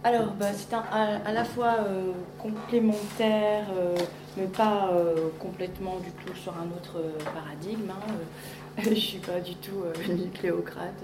Alors, c'est à la fois complémentaire, mais pas complètement du tout sur un autre paradigme. Hein. Je ne suis pas du tout une cléocrate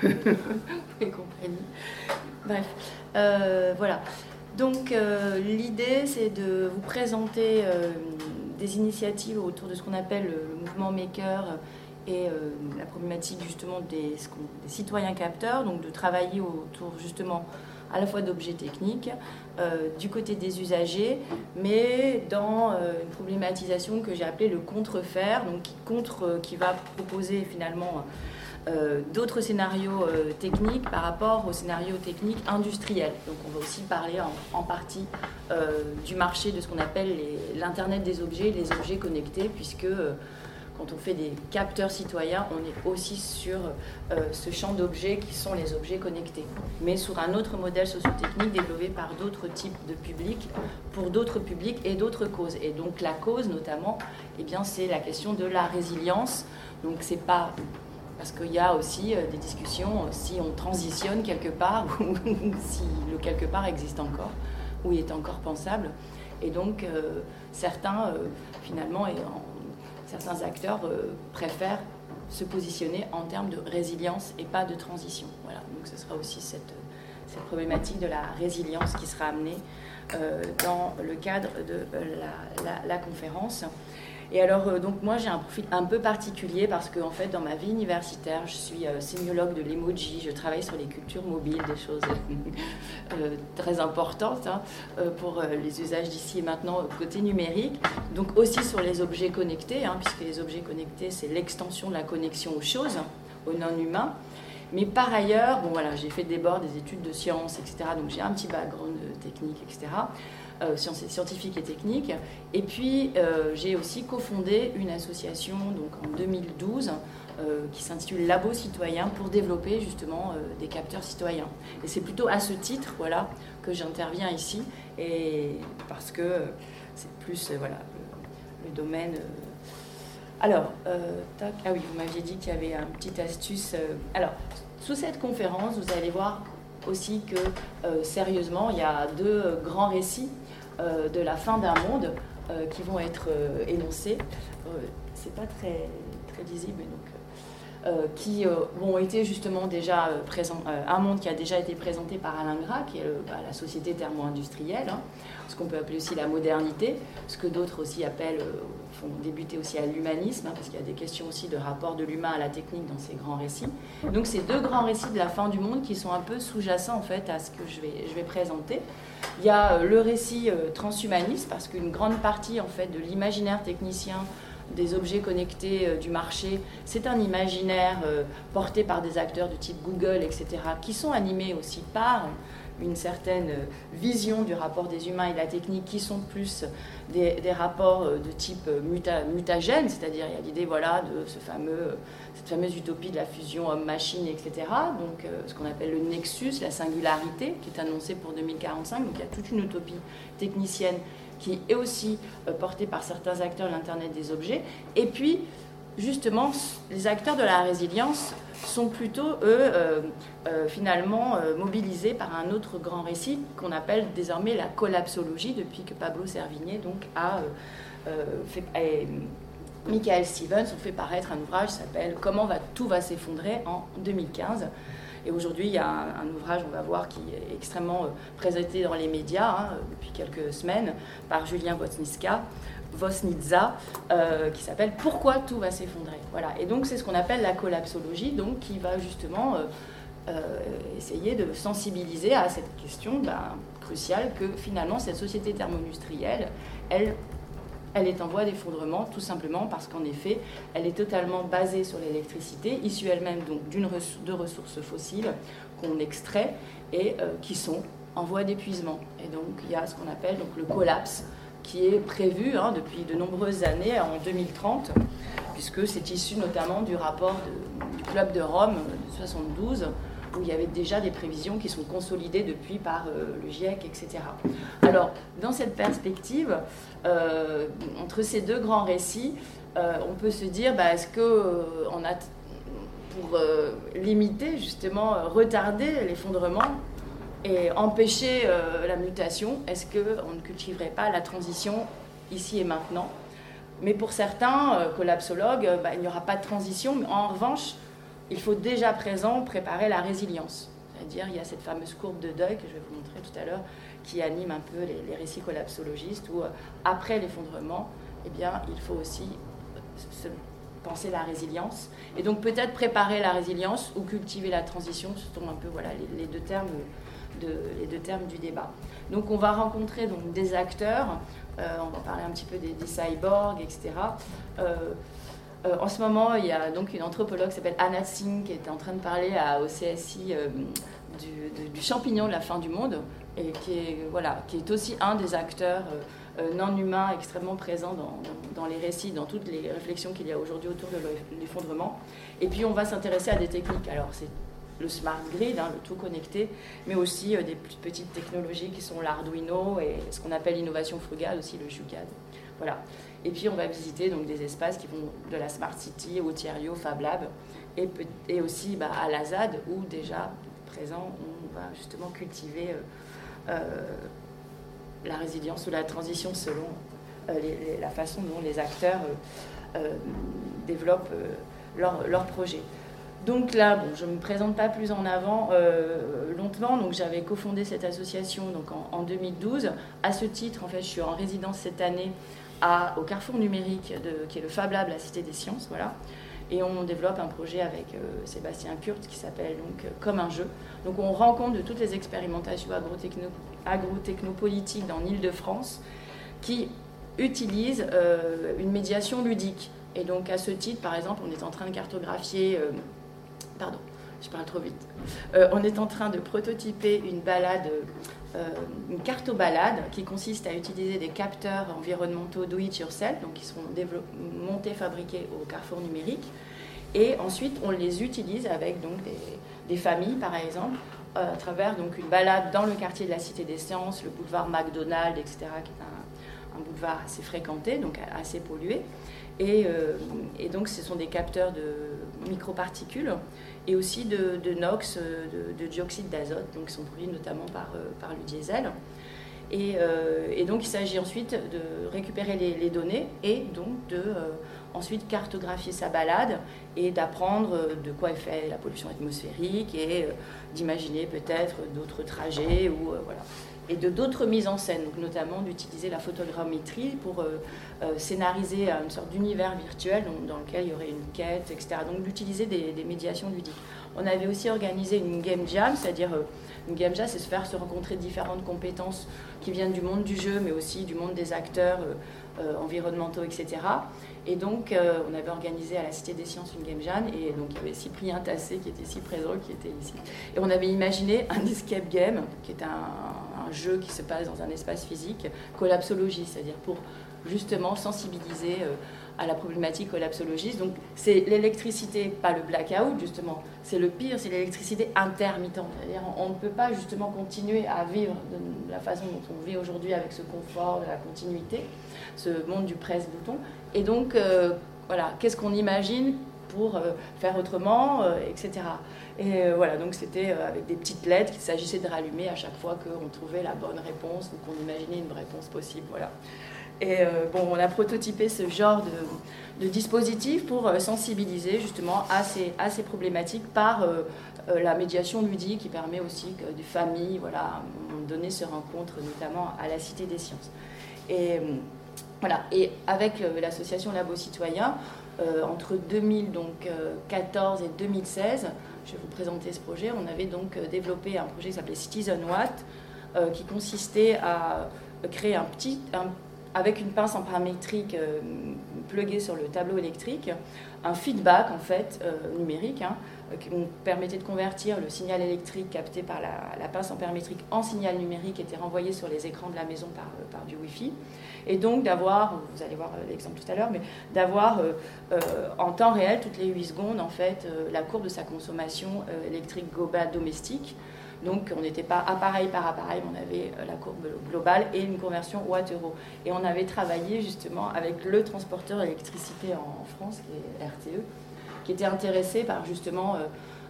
et compagnie. Bref, voilà. Donc, l'idée, c'est de vous présenter des initiatives autour de ce qu'on appelle le mouvement Maker et la problématique justement des citoyens capteurs, donc de travailler autour justement à la fois d'objets techniques, du côté des usagers, mais dans une problématisation que j'ai appelée le contre-faire, donc qui va proposer finalement d'autres scénarios techniques par rapport aux scénarios techniques industriels. Donc on va aussi parler en partie du marché de ce qu'on appelle l'Internet des objets, les objets connectés, puisque quand on fait des capteurs citoyens, on est aussi sur ce champ d'objets qui sont les objets connectés, mais sur un autre modèle sociotechnique développé par d'autres types de publics, pour d'autres publics et d'autres causes. Et donc la cause, notamment, eh bien, c'est la question de la résilience. Donc c'est pas... Parce qu'il y a aussi des discussions si on transitionne quelque part ou si le quelque part existe encore ou est encore pensable. Et donc certains, finalement, certains acteurs préfèrent se positionner en termes de résilience et pas de transition. Voilà, donc ce sera aussi cette problématique de la résilience qui sera amenée dans le cadre de la conférence. Et alors, donc moi, j'ai un profil un peu particulier parce que, en fait, dans ma vie universitaire, je suis sémiologue de l'emoji, je travaille sur les cultures mobiles, des choses très importantes hein, pour les usages d'ici et maintenant côté numérique. Donc aussi sur les objets connectés, hein, puisque les objets connectés, c'est l'extension de la connexion aux choses, aux non-humains. Mais par ailleurs, bon voilà, j'ai fait des bords, des études de sciences, etc. Donc j'ai un petit background technique, etc. Scientifique et technique. Et puis, j'ai aussi cofondé une association donc, en 2012 qui s'intitule Labo Citoyen pour développer justement des capteurs citoyens. Et c'est plutôt à ce titre voilà, que j'interviens ici, et parce que c'est plus voilà, le domaine... Alors, ah oui, vous m'aviez dit qu'il y avait une petite astuce. Alors, sous cette conférence, vous allez voir aussi que, sérieusement, il y a deux grands récits de la fin d'un monde qui vont être énoncés. C'est pas très, très lisible, donc, qui ont été justement déjà présents. Un monde qui a déjà été présenté par Alain Gras, qui est la société thermo-industrielle, hein, ce qu'on peut appeler aussi la modernité, ce que d'autres aussi appellent, font débuter aussi à l'humanisme, hein, parce qu'il y a des questions aussi de rapport de l'humain à la technique dans ces grands récits. Donc ces deux grands récits de la fin du monde qui sont un peu sous-jacents en fait à ce que je vais présenter. Il y a le récit transhumaniste, parce qu'une grande partie en fait de l'imaginaire technicien des objets connectés du marché, c'est un imaginaire porté par des acteurs de type Google, etc., qui sont animés aussi par une certaine vision du rapport des humains et de la technique, qui sont plus des rapports de type mutagène, c'est-à-dire il y a l'idée voilà, de cette fameuse utopie de la fusion homme-machine, etc., donc ce qu'on appelle le nexus, la singularité, qui est annoncée pour 2045, donc il y a toute une utopie technicienne qui est aussi portée par certains acteurs de l'Internet des objets. Et puis, justement, les acteurs de la résilience sont plutôt, eux, finalement, mobilisés par un autre grand récit qu'on appelle désormais la collapsologie, depuis que Pablo Servigne donc, Michael Stevens ont fait paraître un ouvrage qui s'appelle « Comment tout va s'effondrer » en 2015. Et aujourd'hui, il y a un ouvrage, on va voir, qui est extrêmement présenté dans les médias hein, depuis quelques semaines par Julien Wosnitza, qui s'appelle « Pourquoi tout va s'effondrer ?» Voilà. Et donc, c'est ce qu'on appelle la collapsologie, donc, qui va justement essayer de sensibiliser à cette question cruciale que finalement, cette société thermo-industrielle, elle est en voie d'effondrement, tout simplement parce qu'en effet, elle est totalement basée sur l'électricité, issue elle-même donc de ressources fossiles qu'on extrait et qui sont en voie d'épuisement. Et donc, il y a ce qu'on appelle donc, le collapse qui est prévu hein, depuis de nombreuses années, en 2030, puisque c'est issu notamment du rapport du Club de Rome de 1972, où il y avait déjà des prévisions qui sont consolidées depuis par le GIEC, etc. Alors, dans cette perspective, entre ces deux grands récits, on peut se dire, est-ce qu'on a, pour limiter, justement, retarder l'effondrement, Et empêcher la mutation, est-ce qu'on ne cultiverait pas la transition ici et maintenant? Mais pour certains collapsologues, il n'y aura pas de transition, mais en revanche, il faut déjà présent préparer la résilience. C'est-à-dire, il y a cette fameuse courbe de deuil que je vais vous montrer tout à l'heure, qui anime un peu les récits collapsologistes, où après l'effondrement, eh bien, il faut aussi penser la résilience. Et donc peut-être préparer la résilience ou cultiver la transition, ce sont un peu voilà, les deux termes du débat. Donc on va rencontrer donc, des acteurs, on va parler un petit peu des cyborgs, etc. En ce moment, il y a donc une anthropologue qui s'appelle Anna Tsing qui est en train de parler au CSI du champignon de la fin du monde et qui est aussi un des acteurs non humains extrêmement présents dans les récits, dans toutes les réflexions qu'il y a aujourd'hui autour de l'effondrement. Et puis on va s'intéresser à des techniques. Alors c'est le smart grid, le tout connecté, mais aussi des plus petites technologies qui sont l'Arduino et ce qu'on appelle l'innovation frugale, aussi le JUCAD. Voilà. Et puis on va visiter donc, des espaces qui vont de la Smart City au Thierio, Fab Lab, et aussi à la ZAD, où déjà, présent, on va justement cultiver la résilience ou la transition selon la façon dont les acteurs développent leurs projets. Donc là, je ne me présente pas plus en avant longtemps. Donc j'avais cofondé cette association donc en 2012. À ce titre, en fait, je suis en résidence cette année au Carrefour numérique, qui est le Fab Lab, la Cité des Sciences, voilà. Et on développe un projet avec Sébastien Kurt qui s'appelle donc Comme un jeu. Donc on rend compte de toutes les expérimentations agro-technopolitiques dans l'Île-de-France qui utilisent une médiation ludique. Et donc à ce titre, par exemple, on est en train de cartographier... Pardon, je parle trop vite. On est en train de prototyper une balade, une carto-balade qui consiste à utiliser des capteurs environnementaux do-it-yourself, donc qui seront montés, fabriqués au Carrefour numérique. Et ensuite, on les utilise avec donc, des familles, par exemple, à travers donc, une balade dans le quartier de la Cité des Sciences, le boulevard McDonald, etc., qui est un boulevard assez fréquenté, donc assez pollué. Et donc, ce sont des capteurs de microparticules et aussi de NOx, de dioxyde d'azote, donc qui sont produits notamment par le diesel. Et donc, il s'agit ensuite de récupérer les données et donc de ensuite cartographier sa balade et d'apprendre de quoi est faite la pollution atmosphérique et d'imaginer peut-être d'autres trajets ou voilà. Et de d'autres mises en scène, donc notamment d'utiliser la photogrammétrie pour scénariser une sorte d'univers virtuel dans lequel il y aurait une quête, etc. Donc d'utiliser des médiations ludiques. On avait aussi organisé une game jam, c'est-à-dire une game jam, c'est se rencontrer différentes compétences qui viennent du monde du jeu, mais aussi du monde des acteurs environnementaux, etc. Et donc, on avait organisé à la Cité des Sciences une game jam, et donc il y avait Cyprien Tassé qui était ici présent, qui était ici. Et on avait imaginé un escape game, qui est un jeu qui se passe dans un espace physique, collapsologie, c'est-à-dire pour justement sensibiliser à la problématique collapsologiste. Donc c'est l'électricité, pas le blackout justement, c'est le pire, c'est l'électricité intermittente. C'est-à-dire on ne peut pas justement continuer à vivre de la façon dont on vit aujourd'hui avec ce confort de la continuité, ce monde du presse-bouton. Et donc voilà, qu'est-ce qu'on imagine pour faire autrement, etc. Et voilà, donc c'était avec des petites lettres qu'il s'agissait de rallumer à chaque fois qu'on trouvait la bonne réponse ou qu'on imaginait une réponse possible, voilà. Et on a prototypé ce genre de dispositif pour sensibiliser justement à ces problématiques par la médiation ludique qui permet aussi que des familles, voilà, à un moment donné, se rencontrent notamment à la Cité des Sciences. Et voilà, et avec l'association Labo Citoyen, entre 2014 et 2016, je vais vous présenter ce projet, on avait donc développé un projet qui s'appelait Citizen Watt, qui consistait à créer avec une pince en paramétrique pluguée sur le tableau électrique, un feedback en fait numérique qui nous permettait de convertir le signal électrique capté par la pince en paramétrique en signal numérique qui était renvoyé sur les écrans de la maison par du Wi-Fi. Et donc d'avoir, vous allez voir l'exemple tout à l'heure, mais d'avoir en temps réel, toutes les 8 secondes, en fait, la courbe de sa consommation électrique globale domestique. Donc on n'était pas appareil par appareil, on avait la courbe globale et une conversion watt-euro. Et on avait travaillé justement avec le transporteur d'électricité en France, qui est RTE, qui était intéressé par justement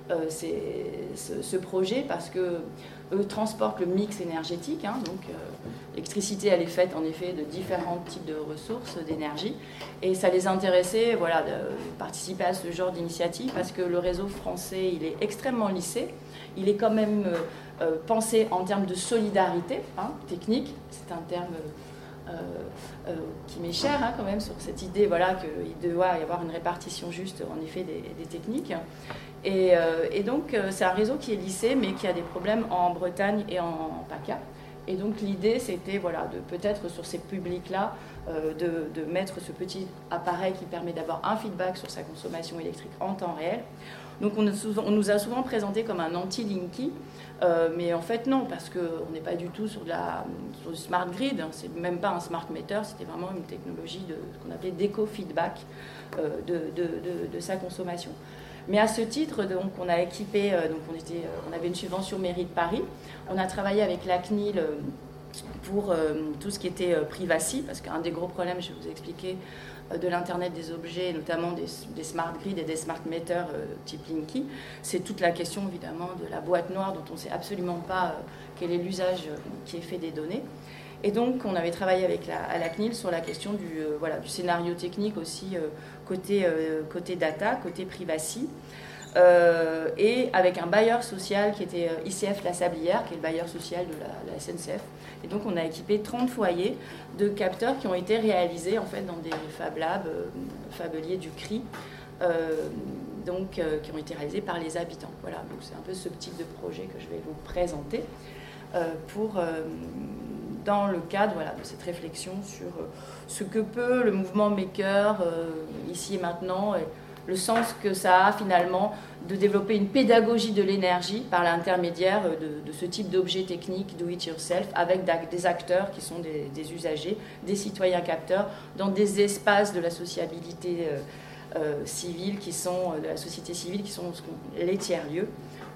ce projet parce que eux transportent le mix énergétique, hein, donc l'électricité elle est faite en effet de différents types de ressources d'énergie et ça les intéressait voilà, de participer à ce genre d'initiative parce que le réseau français il est extrêmement lissé, il est quand même pensé en termes de solidarité hein, technique, c'est un terme qui m'est cher hein, quand même sur cette idée voilà, qu'il doit y avoir une répartition juste en effet des techniques. Et donc c'est un réseau qui est lissé mais qui a des problèmes en Bretagne et en PACA. Et donc l'idée c'était voilà, de peut-être sur ces publics-là de mettre ce petit appareil qui permet d'avoir un feedback sur sa consommation électrique en temps réel. Donc on nous a souvent présenté comme un anti-Linky, mais en fait non, parce qu'on n'est pas du tout sur du smart grid, hein, c'est même pas un smart meter, c'était vraiment une technologie de ce qu'on appelait d'éco-feedback de sa consommation. Mais à ce titre, donc, on a équipé, donc on avait une subvention mairie de Paris, on a travaillé avec la CNIL pour tout ce qui était privacy, parce qu'un des gros problèmes, je vais vous expliquer, de l'Internet des objets, notamment des smart grids et des smart meters type Linky, c'est toute la question évidemment de la boîte noire dont on ne sait absolument pas quel est l'usage qui est fait des données. Et donc on avait travaillé à la CNIL sur la question du scénario technique aussi côté data, côté privacy. Et avec un bailleur social qui était ICF La Sablière, qui est le bailleur social de la SNCF. Et donc on a équipé 30 foyers de capteurs qui ont été réalisés en fait dans des Fab Labs, Fabeliers du CRI, qui ont été réalisés par les habitants. Voilà, donc c'est un peu ce type de projet que je vais vous présenter dans le cadre voilà, de cette réflexion sur ce que peut le mouvement Maker ici et maintenant, et le sens que ça a finalement de développer une pédagogie de l'énergie par l'intermédiaire de ce type d'objets techniques do it yourself avec des acteurs qui sont des usagers, des citoyens capteurs dans des espaces de la sociabilité civile qui sont de la société civile qui sont les tiers-lieux.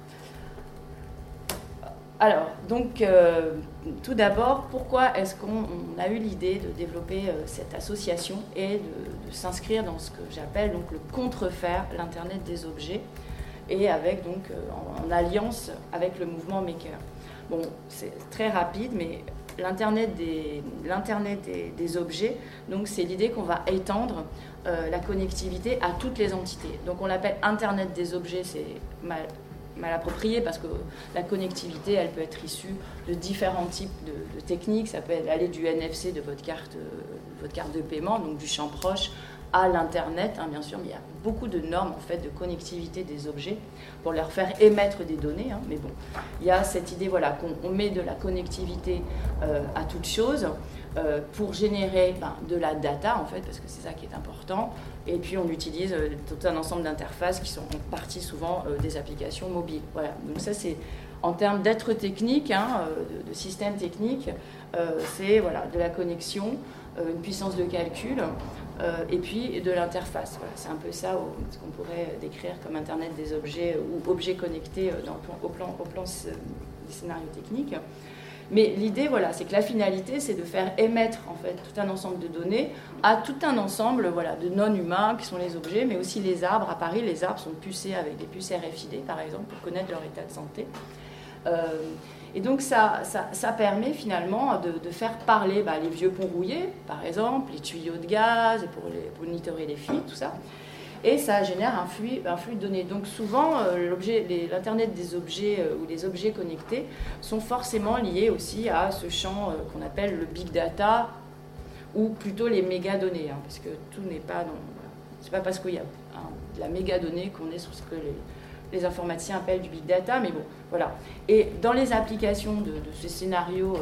Alors, donc, tout d'abord, pourquoi est-ce qu'on a eu l'idée de développer cette association et de s'inscrire dans ce que j'appelle donc le contrefaire, l'Internet des objets, et avec donc en alliance avec le mouvement Maker. Bon, c'est très rapide, mais l'Internet des objets, donc c'est l'idée qu'on va étendre la connectivité à toutes les entités. Donc on l'appelle Internet des objets, c'est mal approprié parce que la connectivité, elle peut être issue de différents types de techniques. Ça peut aller du NFC de votre carte de paiement, donc du champ proche, à l'Internet, hein, bien sûr, mais il y a beaucoup de normes en fait, de connectivité des objets pour leur faire émettre des données. Hein, mais bon, il y a cette idée voilà, qu'on met de la connectivité à toute chose pour générer de la data, en fait, parce que c'est ça qui est important. Et puis on utilise tout un ensemble d'interfaces qui sont en partie souvent des applications mobiles. Voilà. Donc ça, c'est en termes d'être technique, hein, de système technique, c'est voilà, de la connexion, une puissance de calcul, et puis de l'interface. Voilà, c'est un peu ça ce qu'on pourrait décrire comme Internet des objets ou objets connectés au plan des scénarios techniques. Mais l'idée, voilà, c'est que la finalité, c'est de faire émettre en fait tout un ensemble de données à tout un ensemble voilà, de non-humains qui sont les objets, mais aussi les arbres. À Paris, les arbres sont pucés avec des puces RFID, par exemple, pour connaître leur état de santé. Et donc ça permet finalement de faire parler les vieux ponts rouillés, par exemple, les tuyaux de gaz, pour monitorer les fuites, tout ça. Et ça génère un flux de données. Donc souvent, l'Internet des objets ou les objets connectés sont forcément liés aussi à ce champ qu'on appelle le big data, ou plutôt les mégadonnées, hein, parce que tout n'est pas dans... C'est pas parce qu'il y a de la mégadonnée qu'on est sur ce que les informaticiens appellent du big data, mais bon, voilà. Et dans les applications de ces scénarios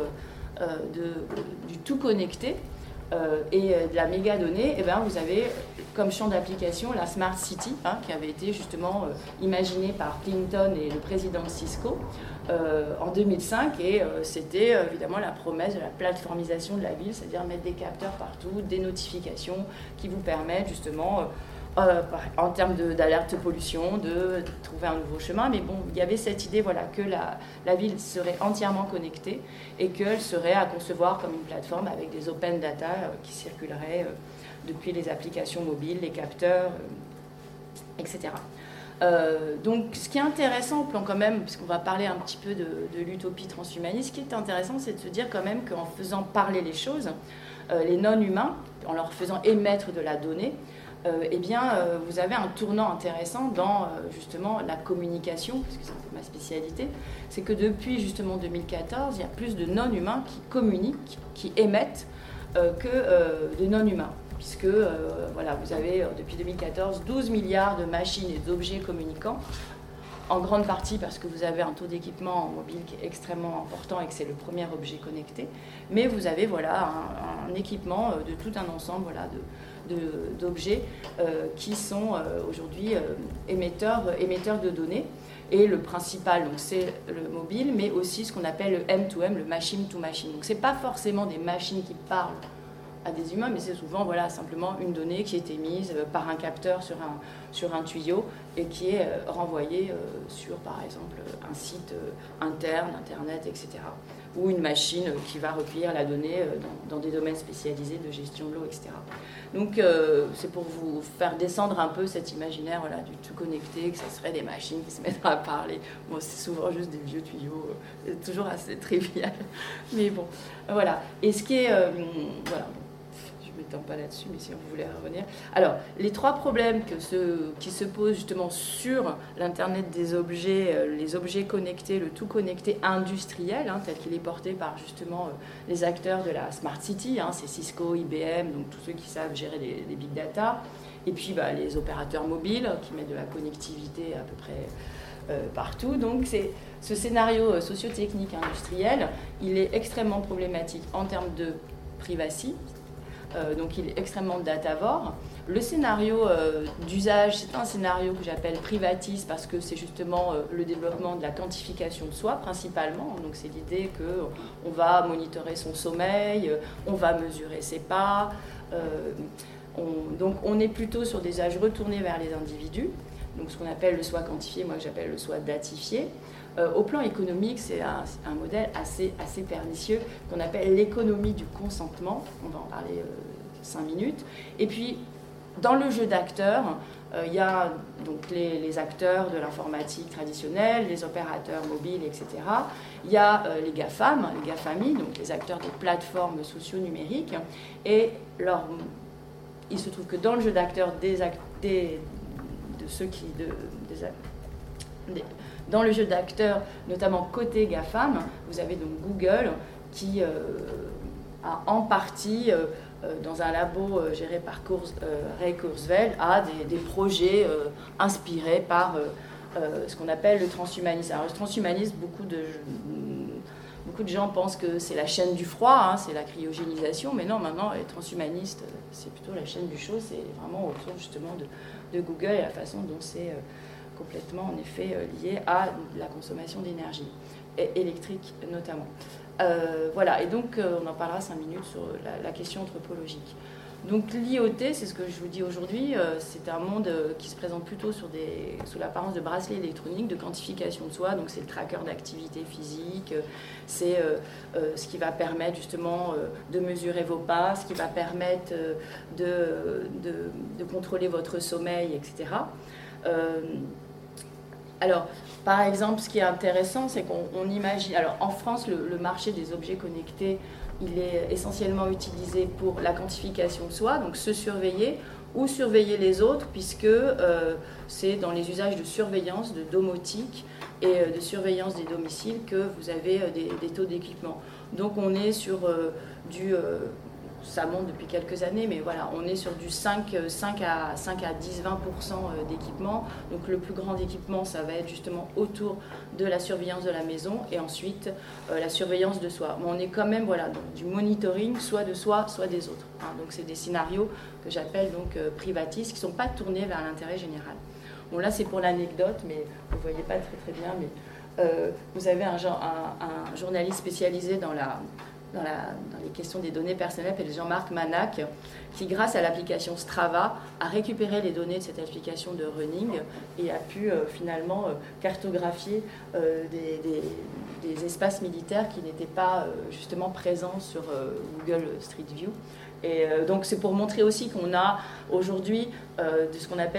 du tout connecté et de la mégadonnée, eh ben, vous avez comme champ d'application la Smart City, hein, qui avait été justement imaginée par Clinton et le président Cisco en 2005, et c'était évidemment la promesse de la plateformisation de la ville, c'est-à-dire mettre des capteurs partout, des notifications qui vous permettent justement en termes d'alerte pollution, de trouver un nouveau chemin. Mais bon, il y avait cette idée voilà, que la ville serait entièrement connectée et qu'elle serait à concevoir comme une plateforme avec des open data qui circuleraient depuis les applications mobiles, les capteurs, etc. Donc, ce qui est intéressant au plan quand même, puisqu'on va parler un petit peu de l'utopie transhumaniste, ce qui est intéressant, c'est de se dire quand même qu'en faisant parler les choses, les non-humains, en leur faisant émettre de la donnée, eh bien, vous avez un tournant intéressant dans justement la communication, parce que c'est un peu ma spécialité, c'est que depuis justement 2014, il y a plus de non-humains qui communiquent, qui émettent, que de non-humains. Puisque voilà, vous avez depuis 2014 12 milliards de machines et d'objets communicants, en grande partie parce que vous avez un taux d'équipement mobile qui est extrêmement important et que c'est le premier objet connecté, mais vous avez voilà, un équipement de tout un ensemble voilà, d'objets qui sont aujourd'hui émetteurs de données. Et le principal, donc c'est le mobile, mais aussi ce qu'on appelle le M2M, le machine to machine. Donc ce n'est pas forcément des machines qui parlent à des humains, mais c'est souvent voilà, simplement une donnée qui est émise par un capteur sur un tuyau et qui est renvoyée sur, par exemple, un site interne, Internet, etc. Ou une machine qui va recueillir la donnée dans des domaines spécialisés de gestion de l'eau, etc. Donc c'est pour vous faire descendre un peu cet imaginaire voilà, du tout connecté, que ce serait des machines qui se mettraient à parler. Bon, c'est souvent juste des vieux tuyaux, c'est toujours assez trivial. Mais bon, voilà. Et ce qui est... voilà. Je ne m'étends pas là-dessus, mais si on voulait revenir. Alors, les trois problèmes qui se posent justement sur l'Internet des objets, les objets connectés, le tout connecté industriel, tel qu'il est porté par justement les acteurs de la Smart City, c'est Cisco, IBM, donc tous ceux qui savent gérer les big data, et puis les opérateurs mobiles qui mettent de la connectivité à peu près partout. Donc, ce scénario socio-technique industriel, il est extrêmement problématique en termes de privacy. Donc il est extrêmement datavore. Le scénario d'usage, c'est un scénario que j'appelle privatiste parce que c'est justement le développement de la quantification de soi principalement. Donc c'est l'idée qu'on va monitorer son sommeil, on va mesurer ses pas. Donc on est plutôt sur des usages retournés vers les individus. Donc ce qu'on appelle le soi quantifié, moi que j'appelle le soi datifié. Au plan économique, c'est un modèle assez pernicieux qu'on appelle l'économie du consentement. On va en parler 5 minutes. Et puis, dans le jeu d'acteurs, il y a donc les acteurs de l'informatique traditionnelle, les opérateurs mobiles, etc. Il y a les GAFAM, les GAFAMI, donc les acteurs des plateformes socio-numériques. Et il se trouve que dans le jeu d'acteurs dans le jeu d'acteurs, notamment côté GAFAM, vous avez donc Google qui a en partie, dans un labo géré par Ray Kurzweil, a des projets inspirés par ce qu'on appelle le transhumanisme. Alors le transhumanisme, beaucoup de gens pensent que c'est la chaîne du froid, c'est la cryogénisation, mais non, maintenant, les transhumanistes, c'est plutôt la chaîne du chaud, c'est vraiment autour justement de Google et la façon dont c'est complètement en effet lié à la consommation d'énergie, électrique notamment. Voilà, et donc on en parlera 5 minutes sur la question anthropologique. Donc l'IoT, c'est ce que je vous dis aujourd'hui, c'est un monde qui se présente plutôt sous l'apparence de bracelets électroniques, de quantification de soi, donc c'est le tracker d'activité physique, c'est ce qui va permettre justement de mesurer vos pas, ce qui va permettre de contrôler votre sommeil, etc. Alors, par exemple, ce qui est intéressant, c'est qu'on imagine... Alors, en France, le marché des objets connectés, il est essentiellement utilisé pour la quantification de soi, donc se surveiller ou surveiller les autres, puisque c'est dans les usages de surveillance, de domotique et de surveillance des domiciles que vous avez des taux d'équipement. Donc, on est sur du... ça monte depuis quelques années, mais voilà, on est sur du 5 à 10-20% d'équipement. Donc le plus grand équipement, ça va être justement autour de la surveillance de la maison et ensuite la surveillance de soi. Mais on est quand même voilà, dans du monitoring, soit de soi, soit des autres. Donc c'est des scénarios que j'appelle donc privatistes, qui ne sont pas tournés vers l'intérêt général. Bon là c'est pour l'anecdote, mais vous ne voyez pas très bien, mais vous avez un journaliste spécialisé dans les questions des données personnelles, c'est Jean-Marc Manac, qui, grâce à l'application Strava, a récupéré les données de cette application de running et a pu finalement cartographier des espaces militaires qui n'étaient pas justement présents sur Google Street View. Et donc c'est pour montrer aussi qu'on a aujourd'hui de ce qu'on appelle du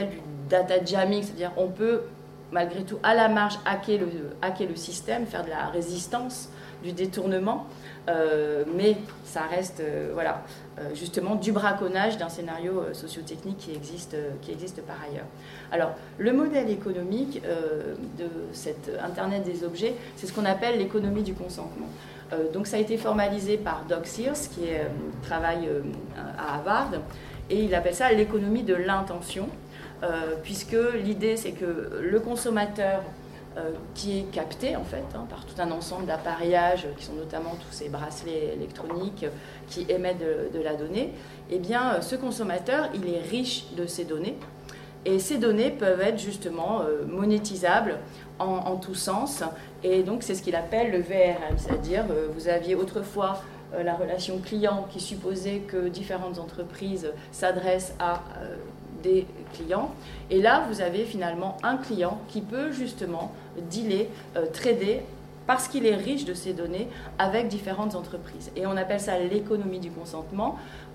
data jamming, c'est-à-dire on peut malgré tout à la marge hacker le système, faire de la résistance, du détournement, mais ça reste voilà, justement du braconnage d'un scénario socio-technique qui existe par ailleurs. Alors, le modèle économique de cet Internet des objets, c'est ce qu'on appelle l'économie du consentement. Donc ça a été formalisé par Doug Sears, qui travaille à Harvard, et il appelle ça l'économie de l'intention, puisque l'idée c'est que le consommateur qui est capté en fait par tout un ensemble d'appareillages qui sont notamment tous ces bracelets électroniques qui émettent de la donnée, eh bien ce consommateur il est riche de ces données et ces données peuvent être justement monétisables en tous sens et donc c'est ce qu'il appelle le VRM, c'est-à-dire vous aviez autrefois la relation client qui supposait que différentes entreprises s'adressent à des clients. Et là, vous avez finalement un client qui peut justement dealer, trader, parce qu'il est riche de ces données avec différentes entreprises. Et on appelle ça l'économie du consentement,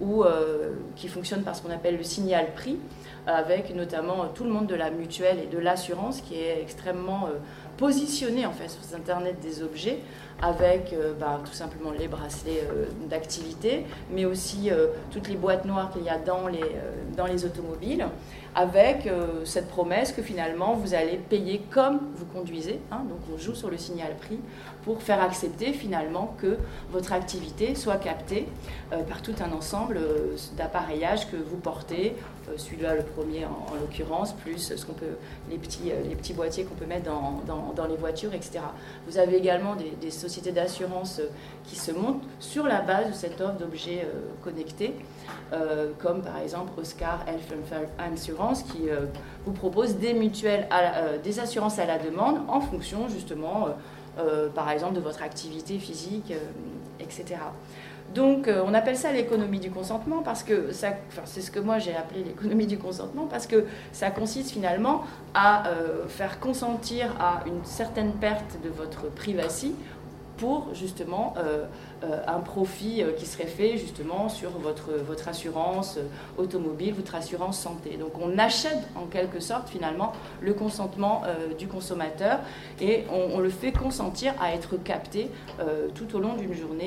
qui fonctionne par ce qu'on appelle le signal prix, avec notamment tout le monde de la mutuelle et de l'assurance qui est extrêmement positionné en fait sur cet Internet des objets avec tout simplement les bracelets d'activité, mais aussi toutes les boîtes noires qu'il y a dans les automobiles, avec cette promesse que finalement vous allez payer comme vous conduisez, donc on joue sur le signal prix pour faire accepter finalement que votre activité soit captée par tout un ensemble d'appareillages que vous portez, celui-là le premier en l'occurrence, plus les petits boîtiers qu'on peut mettre dans les voitures, etc. Vous avez également des sociétés d'assurance qui se montent sur la base de cette offre d'objets connectés, comme par exemple Oscar Health Insurance qui vous propose des mutuelles, des assurances à la demande en fonction justement par exemple de votre activité physique, etc. Donc on appelle ça l'économie du consentement parce que c'est ce que moi j'ai appelé l'économie du consentement parce que ça consiste finalement à faire consentir à une certaine perte de votre privacy pour justement un profit qui serait fait justement sur votre assurance automobile, votre assurance santé. Donc on achète en quelque sorte finalement le consentement du consommateur et on le fait consentir à être capté tout au long d'une journée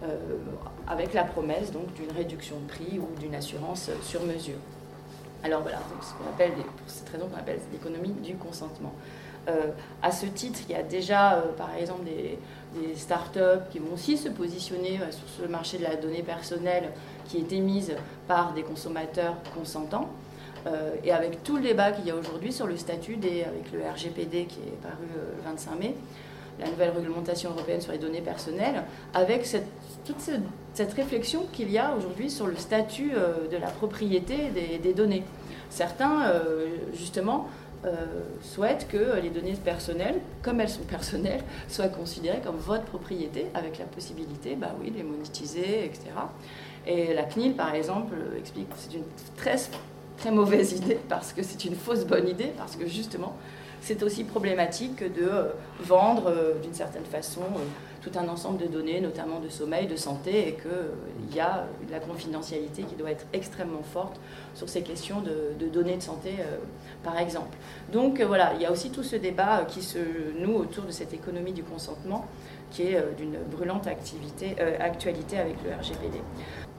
avec la promesse donc d'une réduction de prix ou d'une assurance sur mesure. Alors voilà, c'est ce qu'on appelle, pour cette raison qu'on appelle l'économie du consentement. À ce titre, il y a déjà, par exemple, des startups qui vont aussi se positionner sur ce marché de la donnée personnelle qui est émise par des consommateurs consentants. Et avec tout le débat qu'il y a aujourd'hui sur le statut avec le RGPD qui est paru le 25 mai, la nouvelle réglementation européenne sur les données personnelles, avec toute cette réflexion qu'il y a aujourd'hui sur le statut de la propriété des données. Certains, justement, souhaitent que les données personnelles, comme elles sont personnelles, soient considérées comme votre propriété, avec la possibilité, de les monétiser, etc. Et la CNIL, par exemple, explique que c'est une très, très mauvaise idée, parce que c'est une fausse bonne idée, parce que justement, c'est aussi problématique de vendre d'une certaine façon tout un ensemble de données, notamment de sommeil, de santé, et qu'il y a de la confidentialité qui doit être extrêmement forte sur ces questions de données de santé, par exemple. Donc voilà, il y a aussi tout ce débat qui se noue autour de cette économie du consentement, qui est d'une brûlante actualité avec le RGPD.